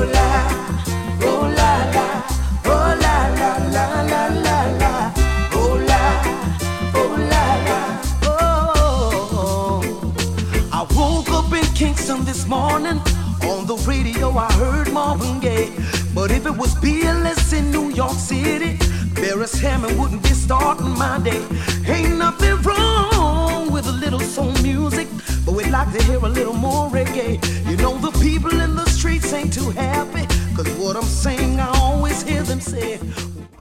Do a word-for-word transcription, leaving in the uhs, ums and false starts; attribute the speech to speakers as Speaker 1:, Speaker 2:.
Speaker 1: Oh la, oh la la, oh la la la la la la. Oh la, oh la la, oh. I woke up in Kingston this morning. On the radio I heard Marvin Gaye. But if it was B L S in New York City, Beres Hammond wouldn't be starting my day. Ain't nothing wrong with a little soul music, but we'd like to hear a little more reggae. You know the people in the streets ain't too happy, cause what I'm saying I always hear them say.